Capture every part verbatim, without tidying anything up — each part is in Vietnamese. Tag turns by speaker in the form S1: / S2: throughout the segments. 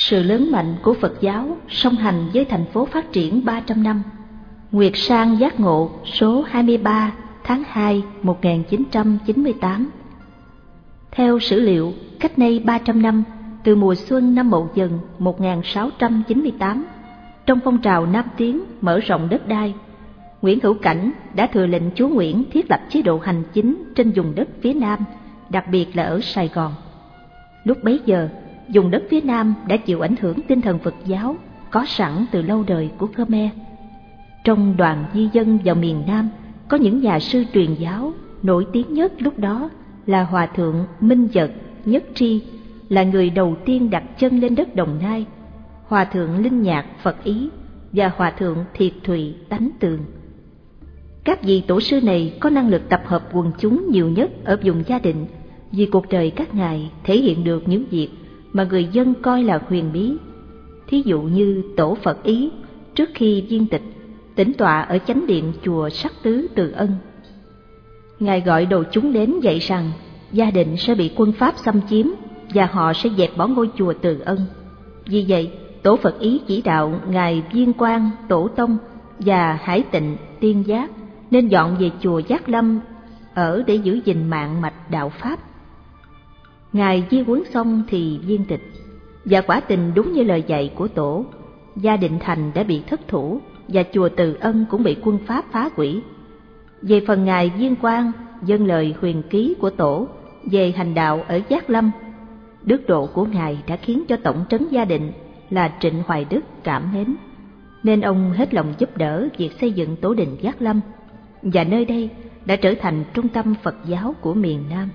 S1: Sự lớn mạnh của Phật giáo song hành với thành phố phát triển ba trăm năm. Nguyệt Sang giác ngộ số hai mươi ba tháng hai một nghìn chín trăm chín mươi tám. Theo sử liệu, cách nay ba trăm năm, từ mùa xuân năm Mậu Dần một nghìn sáu trăm chín mươi tám, trong phong trào Nam Tiến mở rộng đất đai, Nguyễn Hữu Cảnh đã thừa lệnh chúa Nguyễn thiết lập chế độ hành chính trên vùng đất phía Nam, đặc biệt là ở Sài Gòn. Lúc bấy giờ, vùng đất phía Nam đã chịu ảnh hưởng tinh thần Phật giáo có sẵn từ lâu đời của Khmer. Trong đoàn di dân vào miền Nam có những nhà sư truyền giáo, nổi tiếng nhất lúc đó là Hòa thượng Minh Dật Nhất Tri, là người đầu tiên đặt chân lên đất Đồng Nai, Hòa thượng Linh Nhạc Phật Ý và Hòa thượng Thiệt Thụy Tánh Tường. Các vị tổ sư này có năng lực tập hợp quần chúng nhiều nhất ở vùng Gia Định, vì cuộc đời các ngài thể hiện được những việc mà người dân coi là huyền bí. Thí dụ như tổ Phật Ý trước khi viên tịch tĩnh tọa ở chánh điện chùa Sắc Tứ Từ Ân. Ngài gọi đồ chúng đến dạy rằng Gia Định sẽ bị quân Pháp xâm chiếm và họ sẽ dẹp bỏ ngôi chùa Từ Ân. Vì vậy, tổ Phật Ý chỉ đạo ngài Viên Quang Tổ Tông và Hải Tịnh Tiên Giác nên dọn về chùa Giác Lâm ở để giữ gìn mạng mạch đạo Pháp. Ngài di huấn xong thì viên tịch, và quả tình đúng như lời dạy của tổ, Gia Định Thành đã bị thất thủ và chùa Từ Ân cũng bị quân Pháp phá hủy. Về phần ngài Viên Quang dâng lời huyền ký của tổ về hành đạo ở Giác Lâm, đức độ của ngài đã khiến cho tổng trấn Gia Định là Trịnh Hoài Đức cảm mến, nên ông hết lòng giúp đỡ việc xây dựng tổ đình Giác Lâm, và nơi đây đã trở thành trung tâm Phật giáo của miền Nam.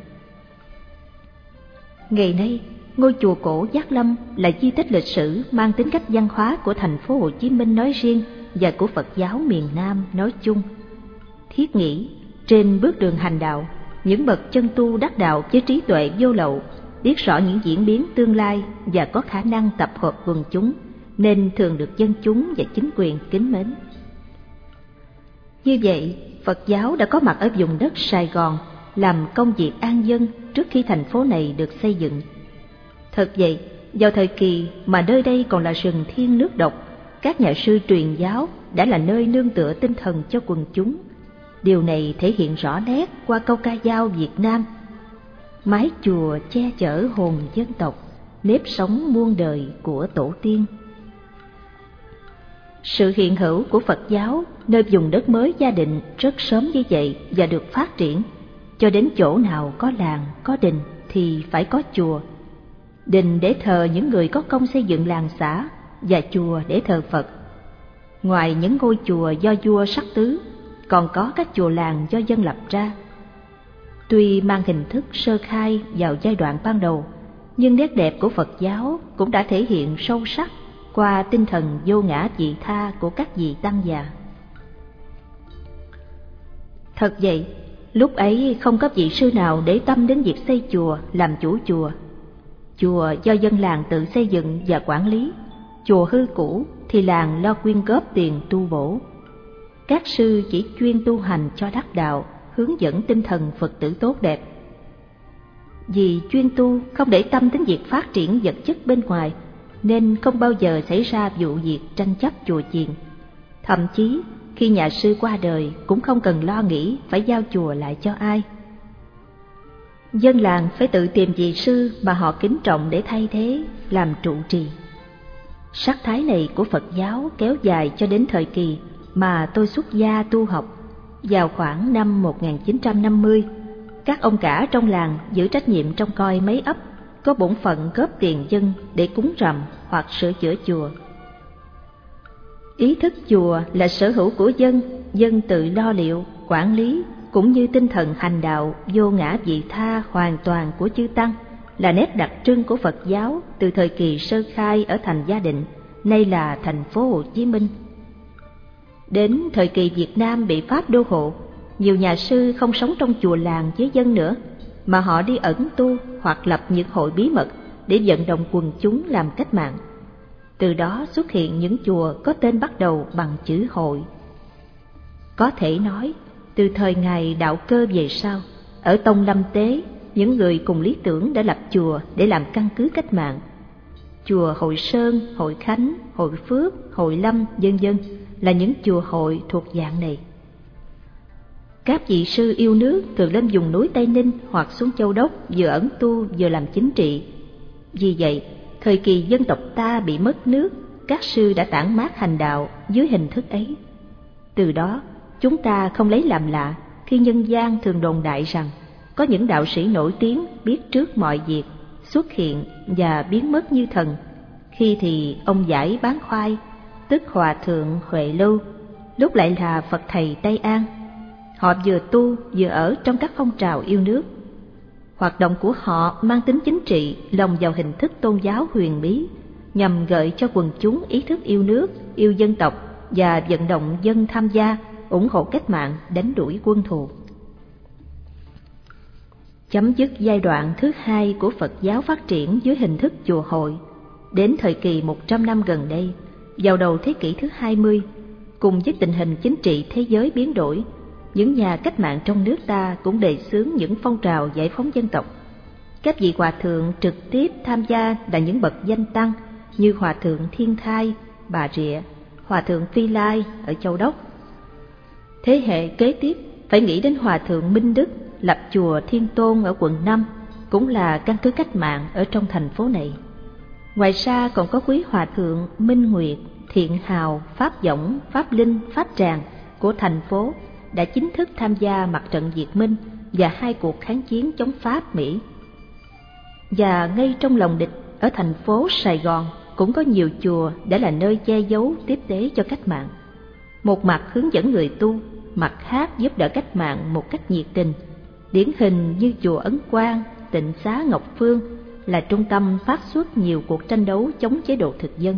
S1: Ngày nay, ngôi chùa cổ Giác Lâm là di tích lịch sử mang tính cách văn hóa của thành phố Hồ Chí Minh nói riêng và của Phật giáo miền Nam nói chung. Thiết nghĩ, trên bước đường hành đạo, những bậc chân tu đắc đạo với trí tuệ vô lậu, biết rõ những diễn biến tương lai và có khả năng tập hợp quần chúng, nên thường được dân chúng và chính quyền kính mến. Như vậy, Phật giáo đã có mặt ở vùng đất Sài Gòn làm công việc an dân trước khi thành phố này được xây dựng. Thật vậy, vào thời kỳ mà nơi đây còn là rừng thiên nước độc, các nhà sư truyền giáo đã là nơi nương tựa tinh thần cho quần chúng. Điều này thể hiện rõ nét qua câu ca dao Việt Nam: mái chùa che chở hồn dân tộc, nếp sống muôn đời của tổ tiên. Sự hiện hữu của Phật giáo nơi vùng đất mới Gia Định rất sớm như vậy và được phát triển. Cho đến chỗ nào có làng, có đình thì phải có chùa. Đình để thờ những người có công xây dựng làng xã, và chùa để thờ Phật. Ngoài những ngôi chùa do vua Sắc Tứ, còn có các chùa làng do dân lập ra. Tuy mang hình thức sơ khai vào giai đoạn ban đầu, nhưng nét đẹp của Phật giáo cũng đã thể hiện sâu sắc qua tinh thần vô ngã vị tha của các vị tăng già. Thật vậy, lúc ấy không có vị sư nào để tâm đến việc xây chùa, làm chủ chùa. Chùa do dân làng tự xây dựng và quản lý, chùa hư cũ thì làng lo quyên góp tiền tu bổ. Các sư chỉ chuyên tu hành cho đắc đạo, hướng dẫn tinh thần Phật tử tốt đẹp. Vì chuyên tu không để tâm đến việc phát triển vật chất bên ngoài, nên không bao giờ xảy ra vụ việc tranh chấp chùa chiền. Thậm chí khi nhà sư qua đời cũng không cần lo nghĩ phải giao chùa lại cho ai. Dân làng phải tự tìm vị sư mà họ kính trọng để thay thế, làm trụ trì. Sắc thái này của Phật giáo kéo dài cho đến thời kỳ mà tôi xuất gia tu học. Vào khoảng năm một nghìn chín trăm năm mươi, các ông cả trong làng giữ trách nhiệm trông coi mấy ấp, có bổn phận góp tiền dân để cúng rằm hoặc sửa chữa chùa. Ý thức chùa là sở hữu của dân, dân tự lo liệu, quản lý, cũng như tinh thần hành đạo vô ngã vị tha hoàn toàn của chư Tăng là nét đặc trưng của Phật giáo từ thời kỳ sơ khai ở thành Gia Định, nay là thành phố Hồ Chí Minh. Đến thời kỳ Việt Nam bị Pháp đô hộ, nhiều nhà sư không sống trong chùa làng với dân nữa, mà họ đi ẩn tu hoặc lập những hội bí mật để vận động quần chúng làm cách mạng. Từ đó xuất hiện những chùa có tên bắt đầu bằng chữ hội. Có thể nói, từ thời ngài Đạo Cơ về sau, ở Tông Lâm Tế, những người cùng lý tưởng đã lập chùa để làm căn cứ cách mạng. Chùa Hội Sơn, Hội Khánh, Hội Phước, Hội Lâm, vân vân là những chùa hội thuộc dạng này. Các vị sư yêu nước thường lên vùng núi Tây Ninh hoặc xuống Châu Đốc vừa ẩn tu vừa làm chính trị. Vì vậy, thời kỳ dân tộc ta bị mất nước, các sư đã tản mát hành đạo dưới hình thức ấy. Từ đó, chúng ta không lấy làm lạ khi nhân gian thường đồn đại rằng có những đạo sĩ nổi tiếng biết trước mọi việc, xuất hiện và biến mất như thần. Khi thì ông Giải Bán Khoai, tức Hòa Thượng Huệ Lưu, lúc lại là Phật Thầy Tây An. Họ vừa tu vừa ở trong các phong trào yêu nước. Hoạt động của họ mang tính chính trị, lồng vào hình thức tôn giáo huyền bí, nhằm gợi cho quần chúng ý thức yêu nước, yêu dân tộc và vận động dân tham gia, ủng hộ cách mạng, đánh đuổi quân thù. Chấm dứt giai đoạn thứ hai của Phật giáo phát triển dưới hình thức chùa hội, đến thời kỳ một trăm năm gần đây, vào đầu thế kỷ thứ hai mươi, cùng với tình hình chính trị thế giới biến đổi, những nhà cách mạng trong nước ta cũng đề xướng những phong trào giải phóng dân tộc. Các vị hòa thượng trực tiếp tham gia là những bậc danh tăng như Hòa thượng Thiên Thai, Bà Rịa, Hòa thượng Phi Lai ở Châu Đốc. Thế hệ kế tiếp phải nghĩ đến Hòa thượng Minh Đức lập chùa Thiên Tôn ở quận năm, cũng là căn cứ cách mạng ở trong thành phố này. Ngoài ra còn có quý Hòa thượng Minh Nguyệt, Thiện Hào, Pháp Võng, Pháp Linh, Pháp Tràng của thành phố đã chính thức tham gia mặt trận Việt Minh và hai cuộc kháng chiến chống Pháp Mỹ. Và ngay trong lòng địch ở thành phố Sài Gòn cũng có nhiều chùa đã là nơi che giấu tiếp tế cho cách mạng. Một mặt hướng dẫn người tu, mặt khác giúp đỡ cách mạng một cách nhiệt tình. Điển hình như chùa Ấn Quang, Tịnh Xá Ngọc Phương là trung tâm phát xuất nhiều cuộc tranh đấu chống chế độ thực dân.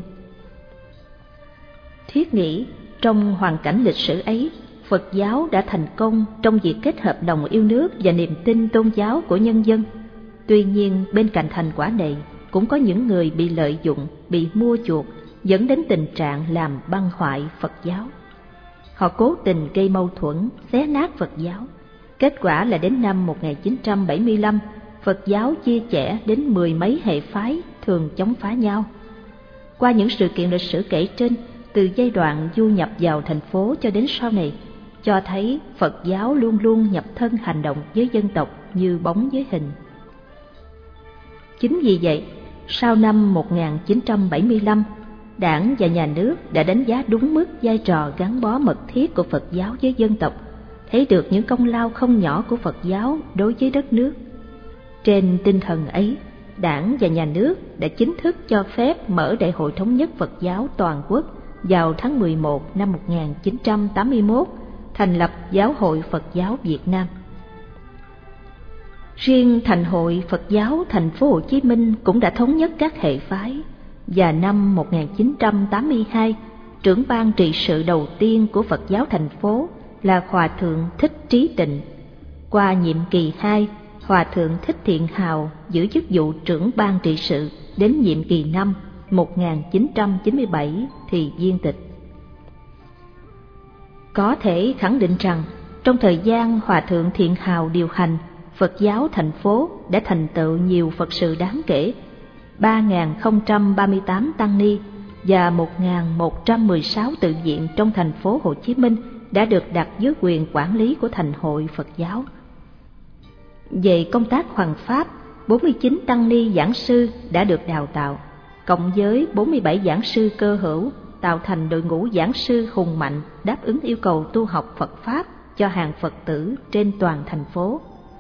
S1: Thiết nghĩ trong hoàn cảnh lịch sử ấy, Phật giáo đã thành công trong việc kết hợp lòng yêu nước và niềm tin tôn giáo của nhân dân. Tuy nhiên, bên cạnh thành quả này, cũng có những người bị lợi dụng, bị mua chuộc, dẫn đến tình trạng làm băng hoại Phật giáo. Họ cố tình gây mâu thuẫn, xé nát Phật giáo. Kết quả là đến năm một nghìn chín trăm bảy mươi lăm, Phật giáo chia chẻ đến mười mấy hệ phái thường chống phá nhau. Qua những sự kiện lịch sử kể trên, từ giai đoạn du nhập vào thành phố cho đến sau này, cho thấy Phật giáo luôn luôn nhập thân hành động với dân tộc như bóng với hình. Chính vì vậy, sau năm một nghìn chín trăm bảy mươi lăm, Đảng và Nhà nước đã đánh giá đúng mức vai trò gắn bó mật thiết của Phật giáo với dân tộc, thấy được những công lao không nhỏ của Phật giáo đối với đất nước. Trên tinh thần ấy, Đảng và Nhà nước đã chính thức cho phép mở Đại hội Thống nhất Phật giáo toàn quốc vào tháng mười một năm một nghìn chín trăm tám mươi mốt, thành lập Giáo hội Phật giáo Việt Nam. Riêng Thành hội Phật giáo thành phố Hồ Chí Minh cũng đã thống nhất các hệ phái, và năm một nghìn chín trăm tám mươi hai, trưởng ban trị sự đầu tiên của Phật giáo thành phố là Hòa thượng Thích Trí Tịnh. Qua nhiệm kỳ hai, Hòa thượng Thích Thiện Hào giữ chức vụ trưởng ban trị sự đến nhiệm kỳ năm một nghìn chín trăm chín mươi bảy thì viên tịch. Có thể khẳng định rằng, trong thời gian Hòa thượng Thiện Hào điều hành, Phật giáo thành phố đã thành tựu nhiều Phật sự đáng kể. ba nghìn không trăm ba mươi tám tăng ni và một nghìn một trăm mười sáu tự viện trong thành phố Hồ Chí Minh đã được đặt dưới quyền quản lý của Thành hội Phật giáo. Về công tác hoằng pháp, bốn mươi chín tăng ni giảng sư đã được đào tạo, cộng với bốn mươi bảy giảng sư cơ hữu, tạo thành đội ngũ giảng sư hùng mạnh đáp ứng yêu cầu tu học Phật Pháp cho hàng Phật tử trên toàn thành phố.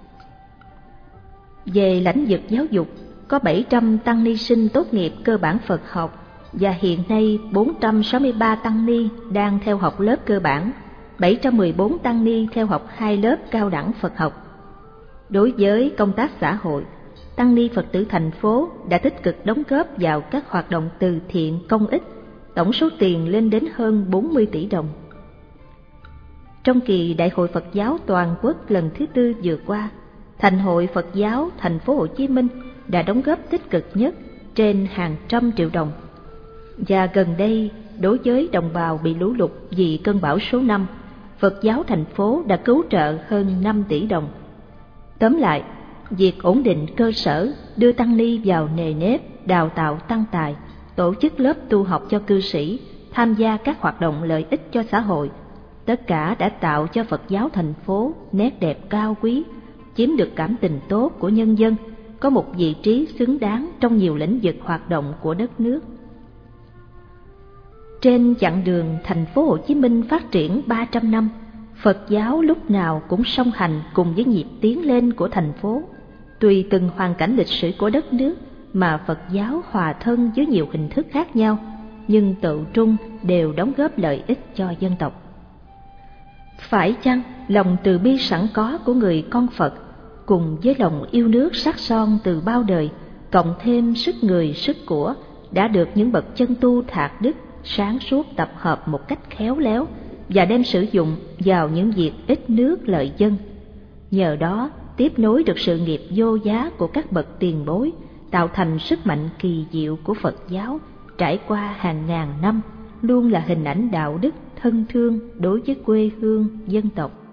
S1: Về lĩnh vực giáo dục, có bảy trăm tăng ni sinh tốt nghiệp cơ bản Phật học và hiện nay bốn trăm sáu mươi ba tăng ni đang theo học lớp cơ bản, bảy trăm mười bốn tăng ni theo học hai lớp cao đẳng Phật học. Đối với công tác xã hội, tăng ni Phật tử thành phố đã tích cực đóng góp vào các hoạt động từ thiện công ích, tổng số tiền lên đến hơn bốn mươi tỷ đồng. Trong kỳ Đại hội Phật giáo toàn quốc lần thứ tư vừa qua, Thành hội Phật giáo thành phố Hồ Chí Minh đã đóng góp tích cực nhất, trên hàng trăm triệu đồng. Và gần đây, đối với đồng bào bị lũ lụt vì cơn bão số năm, Phật giáo thành phố đã cứu trợ hơn năm tỷ đồng. Tóm lại, việc ổn định cơ sở, đưa tăng ni vào nề nếp, đào tạo tăng tài, tổ chức lớp tu học cho cư sĩ, tham gia các hoạt động lợi ích cho xã hội. Tất cả đã tạo cho Phật giáo thành phố nét đẹp cao quý, chiếm được cảm tình tốt của nhân dân, có một vị trí xứng đáng trong nhiều lĩnh vực hoạt động của đất nước. Trên chặng đường thành phố Hồ Chí Minh phát triển ba trăm năm, Phật giáo lúc nào cũng song hành cùng với nhịp tiến lên của thành phố. Tùy từng hoàn cảnh lịch sử của đất nước mà Phật giáo hòa thân với nhiều hình thức khác nhau, nhưng tự trung đều đóng góp lợi ích cho dân tộc. Phải chăng lòng từ bi sẵn có của người con Phật cùng với lòng yêu nước sắc son từ bao đời, cộng thêm sức người sức của, đã được những bậc chân tu thạc đức sáng suốt tập hợp một cách khéo léo và đem sử dụng vào những việc ích nước lợi dân. Nhờ đó tiếp nối được sự nghiệp vô giá của các bậc tiền bối, tạo thành sức mạnh kỳ diệu của Phật giáo trải qua hàng ngàn năm, luôn là hình ảnh đạo đức thân thương đối với quê hương dân tộc.